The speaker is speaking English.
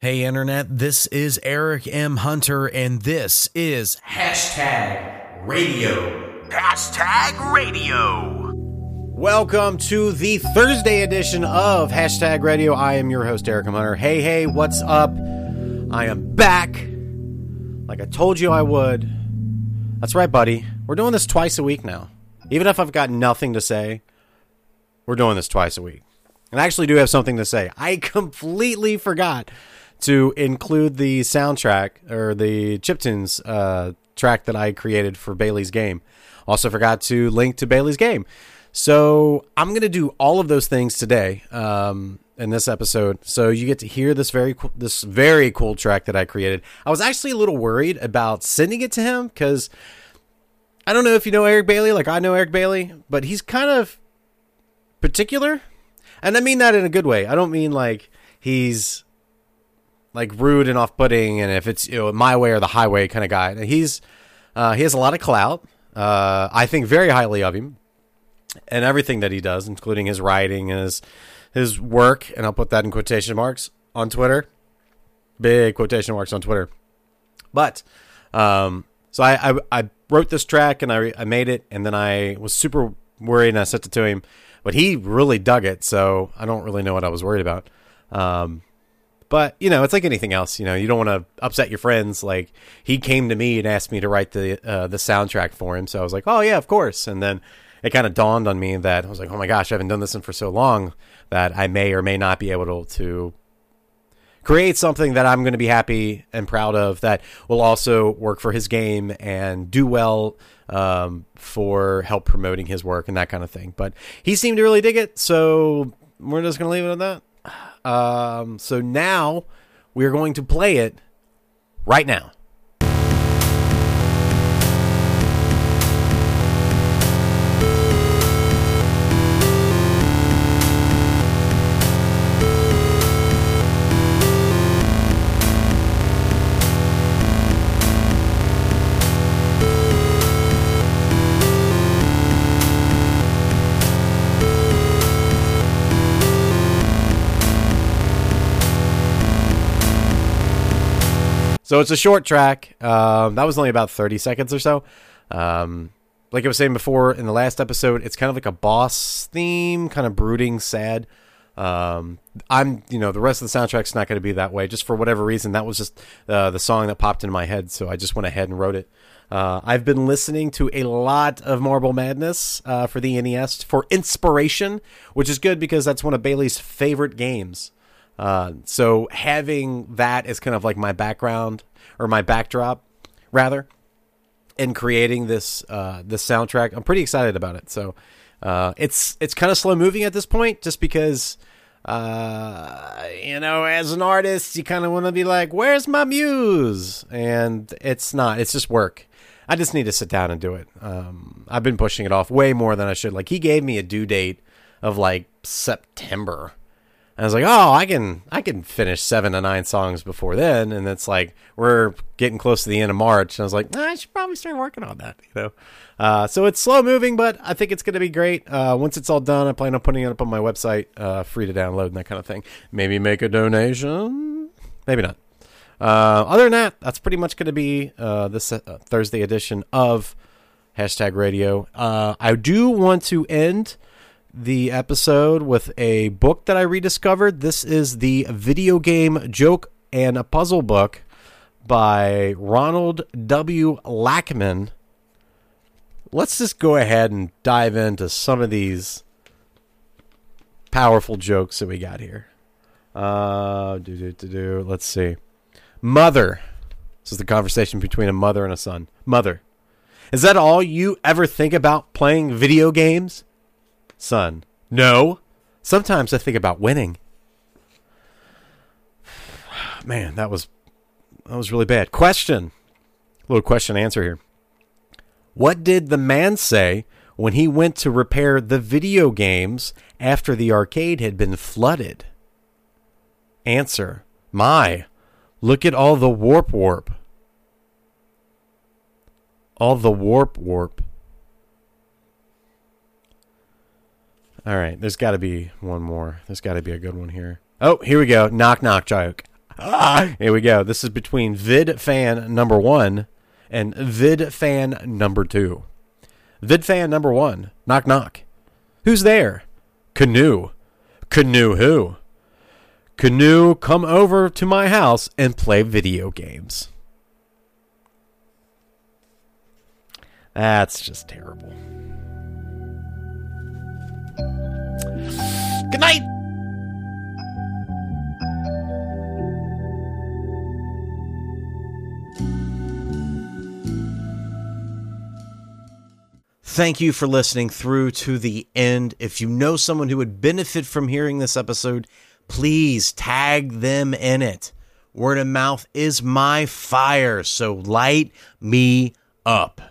Hey Internet, this is Eric M. Hunter, and this is Hashtag Radio. Hashtag Radio. Welcome to the Thursday edition of Hashtag Radio. I am your host, Eric M. Hunter. Hey, what's up? I am back, like I told you I would. That's right, buddy. We're doing this twice a week now. Even if I've got nothing to say, we're doing this twice a week. And I actually do have something to say. I completely forgot to include the soundtrack, or the Chiptunes track that I created for Bailey's Game. Also forgot to link to Bailey's Game. So I'm going to do all of those things today in this episode. So you get to hear this very cool track that I created. I was actually a little worried about sending it to him because I don't know if you know Eric Bailey, like I know Eric Bailey, but he's kind of particular. And I mean that in a good way. I don't mean like he's like rude and off-putting, and if it's my way or the highway kind of guy. He has a lot of clout. I think very highly of him and everything that he does, including his writing and his work. And I'll put that in quotation marks on Twitter, big quotation marks on Twitter. But so I wrote this track and I made it, and then I was super worried and I sent it to him, but he really dug it. So I don't really know what I was worried about. But, it's like anything else, you don't want to upset your friends. Like, he came to me and asked me to write the soundtrack for him. So I was like, oh, yeah, of course. And then it kind of dawned on me that I was like, oh, my gosh, I haven't done this for so long that I may or may not be able to create something that I'm going to be happy and proud of that will also work for his game and do well for help promoting his work and that kind of thing. But he seemed to really dig it, so we're just going to leave it at that. So now we're going to play it right now. So it's a short track. That was only about 30 seconds or so. Like I was saying before in the last episode, it's kind of like a boss theme, kind of brooding, sad. The rest of the soundtrack's not going to be that way. Just for whatever reason, that was just the song that popped into my head, so I just went ahead and wrote it. I've been listening to a lot of Marble Madness for the NES for inspiration, which is good because that's one of Bailey's favorite games. So having that as kind of like my background or my backdrop rather in creating this soundtrack, I'm pretty excited about it. So it's kind of slow moving at this point just because as an artist you kind of want to be like, where's my muse? And it's just work. I just need to sit down and do it. I've been pushing it off way more than I should. Like, he gave me a due date of like September. I was like, oh, I can finish 7 to 9 songs before then, and it's like we're getting close to the end of March. And I was like, I should probably start working on that, So it's slow moving, but I think it's going to be great. Once it's all done, I plan on putting it up on my website, free to download and that kind of thing. Maybe make a donation, maybe not. Other than that, that's pretty much going to be this Thursday edition of Hashtag Radio. I do want to end the episode with a book that I rediscovered. This is the Video Game Joke and a Puzzle book by Ronald W. Lackman. Let's just go ahead and dive into some of these powerful jokes that we got here. Let's see. Mother. This is the conversation between a mother and a son. Mother. Is that all you ever think about, playing video games? Son. No. Sometimes I think about winning. Man, that was really bad. Question. A little question answer here. What did the man say when he went to repair the video games after the arcade had been flooded? Answer. My, look at all the warp. All the warp. All right, there's got to be one more. There's got to be a good one here. Oh, here we go. Knock knock joke. Here we go. This is between VidFan number 1 and VidFan number 2. VidFan number 1. Knock, knock. Who's there? Canoe. Canoe who? Canoe, come over to my house and play video games. That's just terrible. Good night. Thank you for listening through to the end. If you know someone who would benefit from hearing this episode, please tag them in it. Word of mouth is my fire, so light me up.